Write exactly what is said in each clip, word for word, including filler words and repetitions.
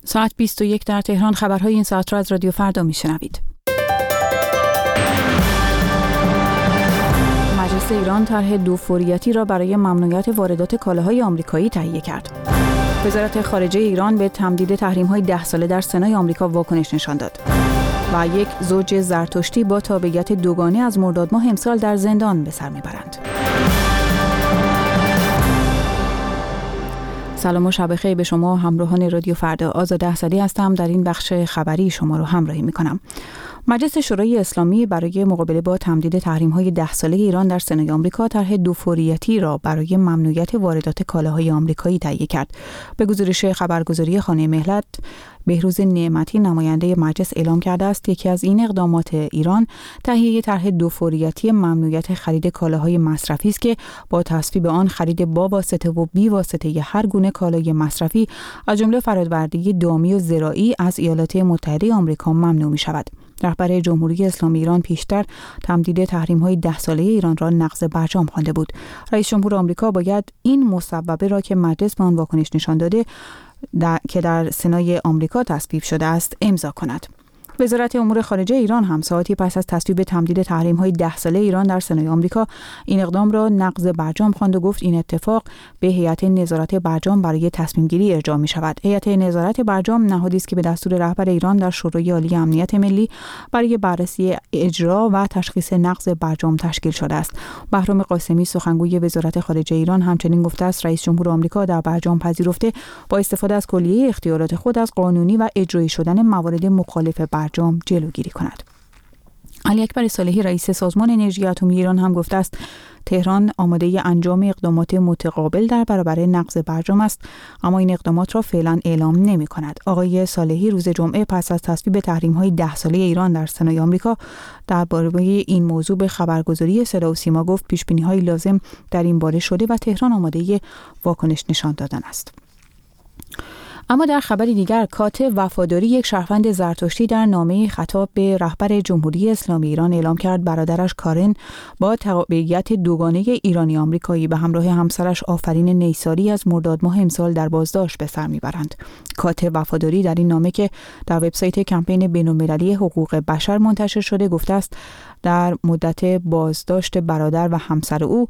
ساعت بیست و یک در تهران. خبرهای این ساعت را از رادیو فردا میشنوید. مجلس ایران طرح دوفوریتی را برای ممنوعیت واردات کالاهای آمریکایی تهیه کرد. وزارت خارجه ایران به تمدید تحریم‌های ده ساله در سنای آمریکا واکنش نشان داد. و یک زوج زرتشتی با تابعیت دوگانه از مرداد ماه امسال در زندان به سر میبرند. سلام و شب خیر به شما همراهان رادیو فردا. آزاده اسدی هستم. در این بخش خبری شما رو همراهی میکنم. مجلس شورای اسلامی برای مقابله با تمدید تحریم‌های ده ساله ایران در سنای آمریکا طرح دوفوریتی را برای ممنوعیت واردات کالاهای آمریکایی تهیه کرد. به گزارش خبرگزاری خانه مهلت، بهروز نعمتی نماینده مجلس اعلام کرده است یکی از این اقدامات ایران تهیه طرح دوفوریتی ممنوعیت خرید کالاهای مصرفی است که با تصویب آن خرید با واسطه و بی واسطه ی هر گونه کالای مصرفی از جمله فرآورده دامی و زراعی از ایالات متحده آمریکا ممنوع می شود. رهبر جمهوری اسلامی ایران پیشتر تمدید تحریم‌های ده ساله ایران را نقض برجام خوانده بود. رئیس جمهور آمریکا باید این مصوبه را که مجلس به آن واکنش نشان داده در... که در سنای آمریکا تصویب شده است امضا کند. وزارت امور خارجه ایران هم ساعتی پس از تصویب تمدید تحریم‌های ده ساله ایران در سنای آمریکا این اقدام را نقض برجام خواند و گفت این اتفاق به هیئت نظارت برجام برای تصمیم گیری ارجاع می شود. هیئت نظارت برجام نهادی است که به دستور رهبر ایران در شورای عالی امنیت ملی برای بررسی اجرا و تشخیص نقض برجام تشکیل شده است. بهرام قاسمی سخنگوی وزارت خارجه ایران همچنین گفته است رئیس جمهور آمریکا در برجام پذیرفته با استفاده از کلیه اختیارات خود از قانونی و اجرایی شدن موارد مخالف برجام جلوگیری کند. علی اکبر صالحی رئیس سازمان انرژی اتمی ایران هم گفته است تهران آماده انجام اقدامات متقابل در برابر نقض برجام است، اما این اقدامات را فعلا اعلام نمی کند. آقای صالحی روز جمعه پس از تصویب تحریم‌های ده ساله ایران در سنای آمریکا درباره این موضوع به خبرگزاری صدا و سیما گفت پیش‌بینی‌های لازم در این باره شده و تهران آماده واکنش نشان دادن است. اما در خبری دیگر، کاتب وفاداری یک شهروند زرتشتی در نامه خطاب به رهبر جمهوری اسلامی ایران اعلام کرد برادرش کارن با تابعیت دوگانه ایرانی آمریکایی به همراه همسرش آفرین نیساری از مرداد ماه امسال در بازداشت به سر میبرند. کاتب وفاداری در این نامه که در وبسایت کمپین بین‌المللی حقوق بشر منتشر شده گفته است در مدت بازداشت برادر و همسر او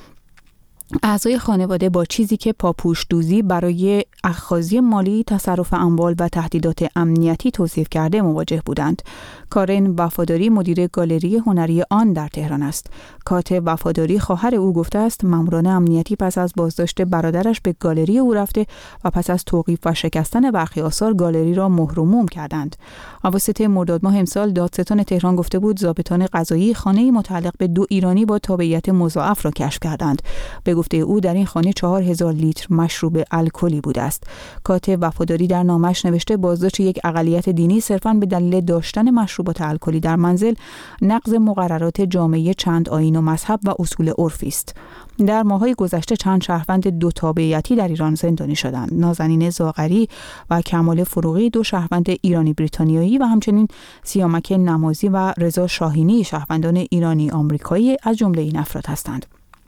اعضای خانواده با چیزی که پاپوش دوزی برای اخاذی مالی، تصرف اموال و تهدیدات امنیتی توصیف کرده مواجه بودند. کارن وفاداری مدیر گالری هنری آن در تهران است. کاتب وفاداری خواهر او گفته است ماموران امنیتی پس از بازداشت برادرش به گالری او رفته و پس از توقیف و شکستن برخی آثار گالری را مهر و موم کردند. اواسط مرداد ماه امسال دادستان تهران گفته بود ضابطان قضایی خانه‌ای متعلق به دو ایرانی با تابعیت مضاعف را کشف کردند. به گفته او در این خانه چهار هزار لیتر مشروب الکلی بوده است. کاتب وفاداری در نامش نوشته بازداشت یک اقلیت دینی صرفاً به دلیل داشتن مشروبات الکلی در منزل نقض مقررات جامعه چند آیین و مذهب و اصول عرفی است. در ماه‌های گذشته چند شهروند دو تابعیتی در ایران زندانی شدند. نازنین زاغری و کمال فروغی دو شهروند ایرانی بریتانیایی و همچنین سیامک نمازی و رضا شاهینی شهروندان ایرانی آمریکایی از جمله این افراد هستند.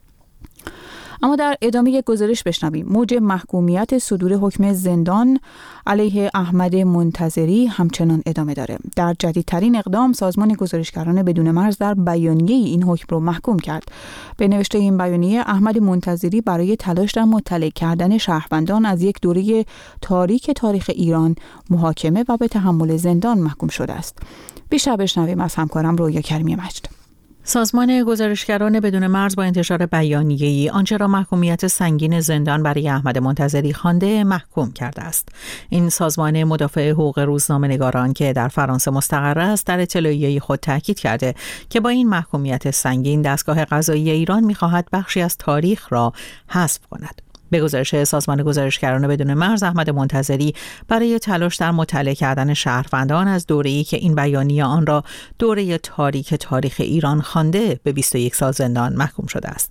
اما در ادامه یک گزارش بشنویم موج محکومیت صدور حکم زندان علیه احمد منتظری همچنان ادامه داره. در جدیدترین اقدام سازمان گزارشگران بدون مرز در بیانیه این حکم رو محکوم کرد. به نوشته این بیانیه احمد منتظری برای تلاش در مطلع کردن شهروندان از یک دوره تاریک تاریخ ایران محاکمه و به تحمل زندان محکوم شده است. بیشتر بشنویم از همکارم رویا کریمی مجد. سازمان گزارشگران بدون مرز با انتشار بیانیه‌ای آنچه را محکومیت سنگین زندان برای احمد منتظری خوانده محکوم کرده است. این سازمان مدافع حقوق روزنامه‌نگاران که در فرانسه مستقر است در اطلاعیه خود تاکید کرده که با این محکومیت سنگین دستگاه قضایی ایران می‌خواهد بخشی از تاریخ را حذف کند. به گزارش سازمان گزارشگران بدون مرز احمد منتظری برای تلاش در مطلع کردن شهروندان از دوره‌ای که این بیانیه آن را دوره تاریک تاریخ ایران خوانده به بیست و یک سال زندان محکوم شده است.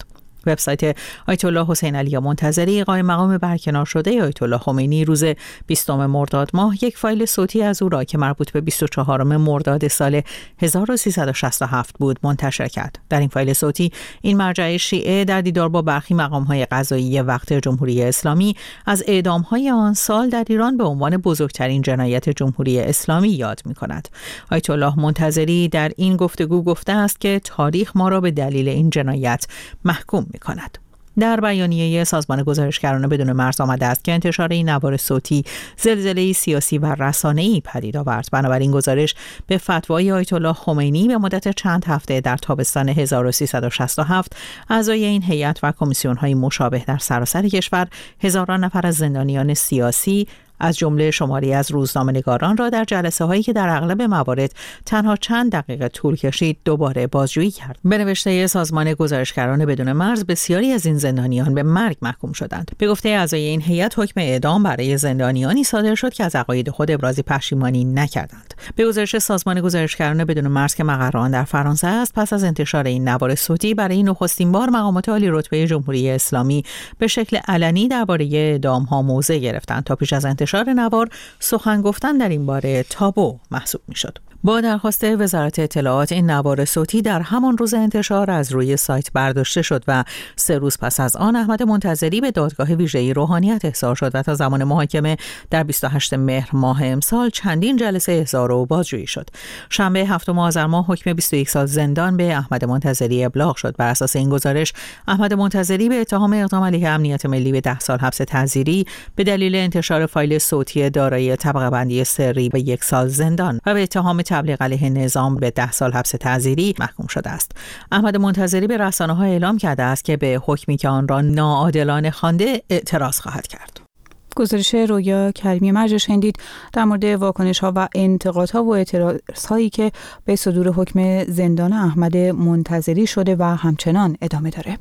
وبسایت آیت الله حسین علی منتظری قائم مقام برکنار شده آیت الله خمینی روز بیستم مرداد ماه یک فایل صوتی از او را که مربوط به بیست و چهارم مرداد سال هزار و سیصد و شصت و هفت بود منتشر کرد. در این فایل صوتی این مرجع شیعه در دیدار با برخی مقام‌های قضایی وقت جمهوری اسلامی از اعدام‌های آن سال در ایران به عنوان بزرگترین جنایت جمهوری اسلامی یاد می‌کند. آیت الله منتظری در این گفتگو گفته است که تاریخ ما را به دلیل این جنایت محکوم می‌کند. در بیانیه سازمان گزارشگران بدون مرز آمده است که انتشار این نوار صوتی زلزله‌ای سیاسی و رسانه‌ای پدید آورد. بنابراین گزارش به فتوای آیت الله خمینی به مدت چند هفته در تابستان هزار و سیصد و شصت و هفت اعضای این هیئت و کمیسیون‌های مشابه در سراسر کشور هزاران نفر از زندانیان سیاسی از جمله شماری از روزنامه‌نگاران را در جلسه هایی که در اغلب موارد تنها چند دقیقه طول کشید دوباره بازجویی کرد. به نوشته سازمان گزارشگران بدون مرز بسیاری از این زندانیان به مرگ محکوم شدند. به گفته اعضای این هیئت حکم اعدام برای زندانیانی صادر شد که از عقاید خود ابراز پشیمانی نکردند. به گزارش سازمان گزارشگران بدون مرز که مقر آن در فرانسه است، پس از انتشار این نوار صوتی برای نخستین بار مقامات عالی رتبه جمهوری اسلامی به شکل علنی درباره اعدام‌ها موضع گرفتند. تا پیش از انتشار نوار سخن گفتن در این باره تابو محسوب می‌شد. با درخواست وزارت اطلاعات این نوار صوتی در همان روز انتشار از روی سایت برداشته شد و سه روز پس از آن احمد منتظری به دادگاه ویژه روحانیت احضار شد و تا زمان محاکمه در بیست و هشتم مهر ماه امسال چندین جلسه احضار و بازجویی شد. شنبه هفتم آذر ماه حکم بیست و یک سال زندان به احمد منتظری ابلاغ شد. بر اساس این گزارش احمد منتظری به اتهام اقدام علیه امنیت ملی به ده سال حبس تعزیری به دلیل انتشار فایل صوتی دارای طبقه بندی سری به یک سال زندان و به اتهام تبلیغ علیه نظام به ده سال حبس تعزیری محکوم شده است. احمد منتظری به رسانه‌ها اعلام کرده است که به حکمی که آن را ناعادلانه خوانده اعتراض خواهد کرد. گزارش رویا کریمی مرجع شنیدید در مورد واکنش‌ها و انتقادها و اعتراضهایی که به صدور حکم زندان احمد منتظری شده و همچنان ادامه داره.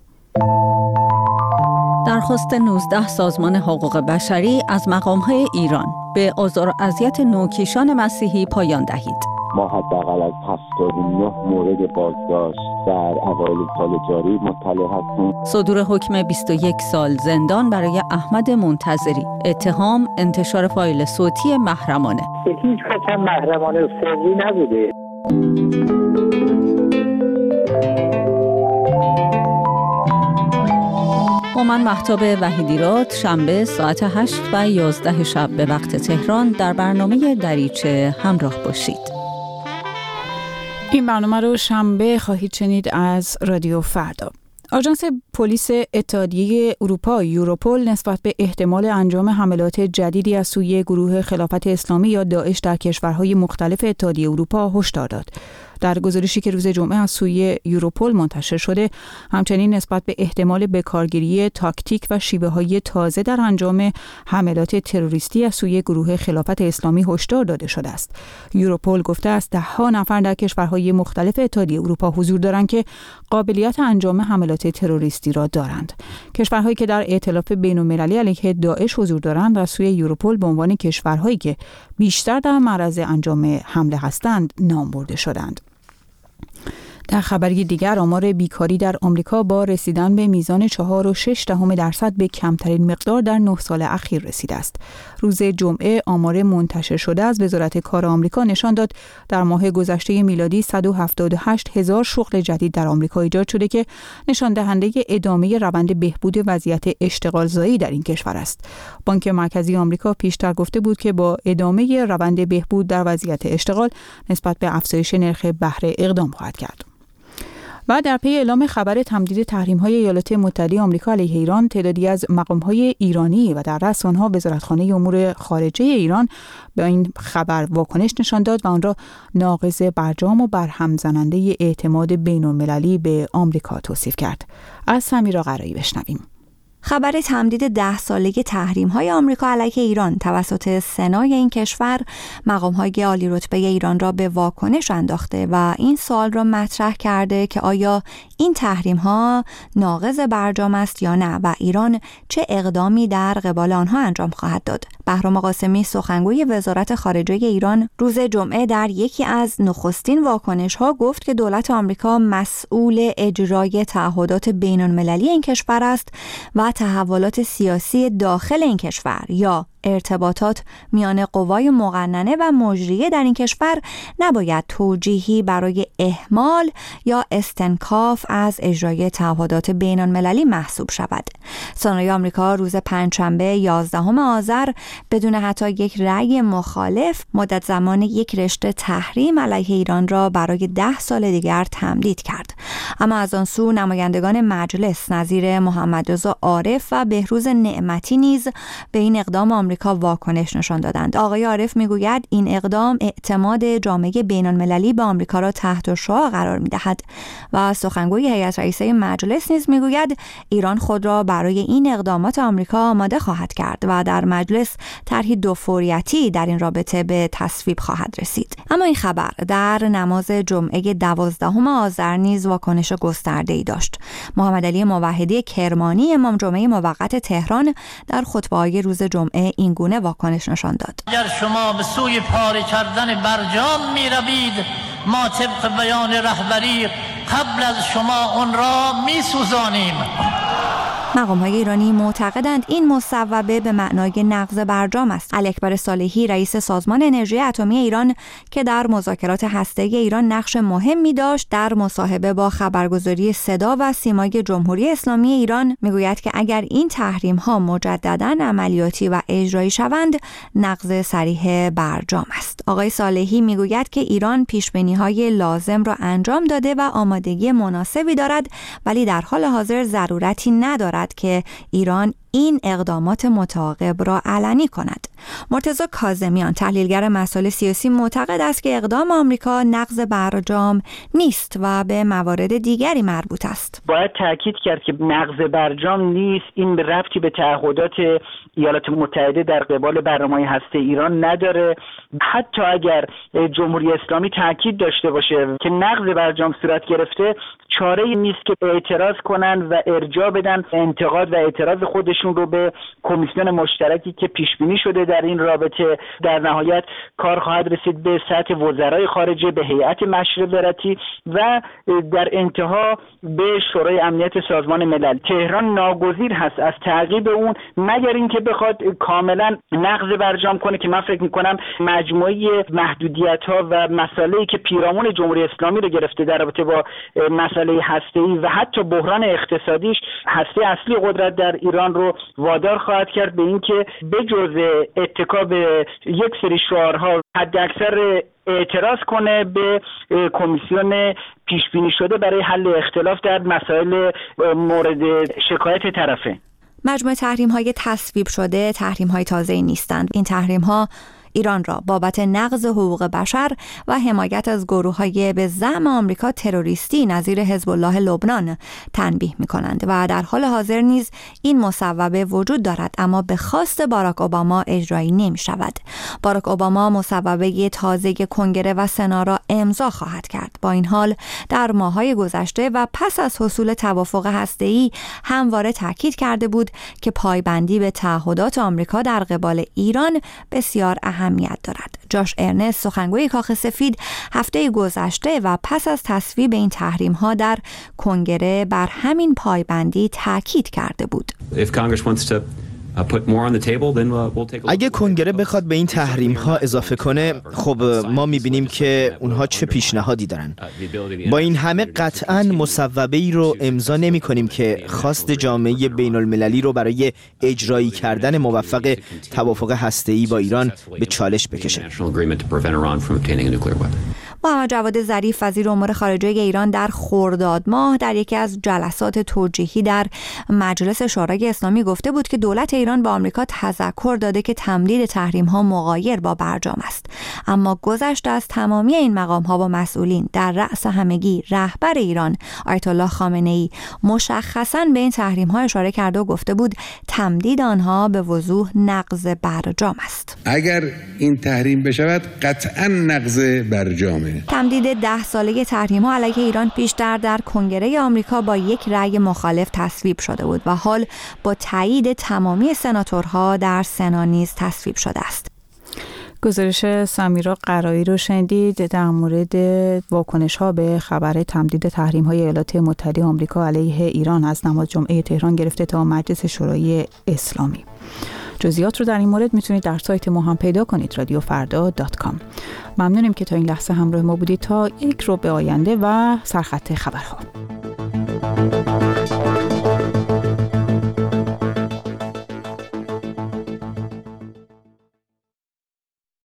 درخواست نوزده سازمان حقوق بشری از مقام‌های ایران به آزار و اذیت نوکیشان مسیحی پایان دهید. ما حداقل از هفتاد و نه مورد بازداشت در اوایل سال جاری مطلع هستیم. صدور حکم بیست و یک سال زندان برای احمد منتظری. اتهام انتشار فایل صوتی محرمانه. به هیچ وجه محرمانه و سری نبوده. با من مهتاب وحیدیراد شنبه ساعت هشت و یازده شب به وقت تهران در برنامه دریچه همراه باشید. این برنامه رو شنبه خواهید شنید از رادیو فردا. آژانس پلیس اتحادیه اروپا یوروپول نسبت به احتمال انجام حملات جدیدی از سوی گروه خلافت اسلامی یا داعش در کشورهای مختلف اتحادیه اروپا هشدار داد. در گزارشی که روز جمعه از سوی یوروپول منتشر شده، همچنین نسبت به احتمال بکارگیری تاکتیک و شیوه‌های تازه در انجام حملات تروریستی از سوی گروه خلافت اسلامی هشدار داده شده است. یوروپول گفته است ده‌ها نفر در کشورهای مختلف اتحادیه اروپا حضور دارند که قابلیت انجام حملات تروریستی را دارند. کشورهایی که در ائتلاف بین‌المللی علیه داعش حضور دارند از سوی یوروپول به عنوان کشورهایی که بیشتر در معرض انجام حمله هستند نام برده شدند. در خبری دیگر آمار بیکاری در آمریکا با رسیدن به میزان چهار و شش دهم درصد به کمترین مقدار در نه سال اخیر رسیده است. روز جمعه آمار منتشر شده از وزارت کار آمریکا نشان داد در ماه گذشته میلادی صد و هفتاد و هشت هزار شغل جدید در آمریکا ایجاد شده که نشان دهنده ادامه روند بهبود وضعیت اشتغالزایی در این کشور است. بانک مرکزی آمریکا پیشتر گفته بود که با ادامه روند بهبود در وضعیت اشتغال نسبت به افزایش نرخ بهره اقدام خواهد کرد. و در پی اعلام خبر تمدید تحریم‌های ایالات متحده آمریکا علیه ایران، تعدادی از مقام‌های ایرانی و در رأس آنها وزارتخانه امور خارجه ایران به این خبر واکنش نشان داد و آن را ناقض برجام و برهم زننده اعتماد بین‌المللی به آمریکا توصیف کرد. از سمیرا قرایی بشنویم. خبر تمدید ده سالگی تحریم‌های آمریکا علیه ایران توسط سنای این کشور مقام‌های عالی رتبه ایران را به واکنش انداخته و این سوال را مطرح کرده که آیا این تحریم‌ها ناقض برجام است یا نه و ایران چه اقدامی در قبال آنها انجام خواهد داد. بهرام قاسمی سخنگوی وزارت خارجه ایران روز جمعه در یکی از نخستین واکنش‌ها گفت که دولت آمریکا مسئول اجرای تعهدات بین‌المللی این کشور است و تحولات سیاسی داخل این کشور یا ارتباطات میان قوای مقننه و مجریه در این کشور نباید توجیهی برای اهمال یا استنکاف از اجرای تعهدات بین‌المللی محسوب شود. سنای آمریکا روز پنجشنبه یازدهم آذر بدون حتی یک رأی مخالف مدت زمان یک رشته تحریم علیه ایران را برای ده سال دیگر تمدید کرد. اما از آن سو نمایندگان مجلس نظیر محمدرضا عارف و بهروز نعمتی نیز به این اقدام آمریکا واکنش نشان دادند. آقای عارف میگوید این اقدام اعتماد جامعه بین‌المللی به آمریکا را تحت شعاع قرار می‌دهد و سخنگوی هیئت رئیسه مجلس نیز میگوید ایران خود را برای این اقدامات آمریکا آماده خواهد کرد و در مجلس طرحی دو فوریتی در این رابطه به تصویب خواهد رسید. اما این خبر در نماز جمعه دوازدهم آذر نیز واکنش گسترده‌ای داشت. محمد علی موحدی کرمانی امام جمعه موقت تهران در خطبه‌های روز جمعه این گونه واکنش نشان داد. اگر شما به سوی پاره کردن برجام می روید، ما طبق بیان رهبری قبل از شما اون را می سوزانیم. مقام‌های ایرانی معتقدند این مصوبه به معنای نقض برجام است. علی اکبر صالحی رئیس سازمان انرژی اتمی ایران که در مذاکرات هسته‌ای ایران نقش مهمی داشت، در مصاحبه با خبرگزاری صدا و سیمای جمهوری اسلامی ایران میگوید که اگر این تحریم‌ها مجدداً عملیاتی و اجرایی شوند، نقض صریح برجام است. آقای صالحی میگوید که ایران پیش‌بینی‌های لازم را انجام داده و آمادگی مناسبی دارد، ولی در حال حاضر ضرورتی ندارد که ایران این اقدامات متعاقب را علنی کند. مرتضی کاظمیان تحلیلگر مسائل سیاسی معتقد است که اقدام آمریکا نقض برجام نیست و به موارد دیگری مربوط است. باید تاکید کرد که نقض برجام نیست، این به ربطی به تعهدات ایالات متحده در قبال برنامه‌های هسته ایران نداره. حتی اگر جمهوری اسلامی تاکید داشته باشه که نقض برجام صورت گرفته، چاره‌ای نیست که اعتراض کنن و ارجاع بدن انتقاد و اعتراض خودشون رو به کمیسیون مشترکی که پیش بینی شده در این رابطه. در نهایت کار خواهد رسید به سطح وزرای خارجه، به هیئت مشورتی و در انتها به شورای امنیت سازمان ملل. تهران ناگزیر هست از تعقیب اون، مگر اینکه بخواد کاملا نقض برجام کنه که من فکر می‌کنم مجموعه محدودیت‌ها و مسائلی که پیرامون جمهوری اسلامی رو گرفته در رابطه با مسئله هسته‌ای و حتی بحران اقتصادیش، هسته اصلی قدرت در ایران رو وادار خواهد کرد به اینکه بجز اتکا به یک سری شعارها حداکثر اعتراض کنه به کمیسیون پیش بینی شده برای حل اختلاف در مسائل مورد شکایت طرفه. مجموعه تحریم‌های تصویب شده تحریم‌های تازه‌ای نیستند. این تحریم‌ها ایران را بابت نقض حقوق بشر و حمایت از گروه‌های به زعم آمریکا تروریستی نظیر حزب الله لبنان تنبیه می‌کنند و در حال حاضر نیز این مصوبه وجود دارد، اما به خواست باراک اوباما اجرایی نمی‌شود. باراک اوباما مصوبه تازه کنگره و سنا را امضا خواهد کرد. با این حال در ماه‌های گذشته و پس از حصول توافق هسته‌ای همواره تاکید کرده بود که پایبندی به تعهدات آمریکا در قبال ایران بسیار اهمیت اهمیت دارد. جاش ارنست سخنگوی کاخ سفید هفته گذشته و پس از تصویب این تحریم ها در کنگره بر همین پایبندی تاکید کرده بود. اگه کنگره بخواد به این تحریم ها اضافه کنه، خب ما میبینیم که اونها چه پیشنهادی دارن. با این همه قطعاً مصوبه ای رو امضا نمی کنیم که خواست جامعه بین المللی رو برای اجرایی کردن موفق توافق هسته‌ای با ایران به چالش بکشه. محمد جواد ظریف وزیر امور خارجه ایران در خرداد ماه در یکی از جلسات توجیهی در مجلس شورای اسلامی گفته بود که دولت ایران با آمریکا تذکر داده که تمدید تحریم‌ها مغایر با برجام است. اما گذشته از تمامی این مقام ها و مسئولین در رأس همگی رهبر ایران آیت الله خامنه ای مشخصاً به این تحریم ها اشاره کرده و گفته بود تمدید آنها به وضوح نقض برجام است. اگر این تحریم بشود قطعاً نقض برجامه. تمدید ده ساله تحریم ها علیه ایران پیشتر در کنگره آمریکا با یک رأی مخالف تصویب شده بود و حال با تایید تمامی سناتورها در سنا نیز تصویب شده است. گزارش سمیرا قرایی رو شنیدید در مورد واکنش ها به خبر تمدید تحریم های ایالات متحده آمریکا علیه ایران از نماز جمعه تهران گرفته تا مجلس شورای اسلامی. جزئیات رو در این مورد میتونید در سایت ما هم پیدا کنید رادیو فردا دات کام. ممنونیم که تا این لحظه همراه ما بودید. تا یک رو به آینده و سرخط خبرها.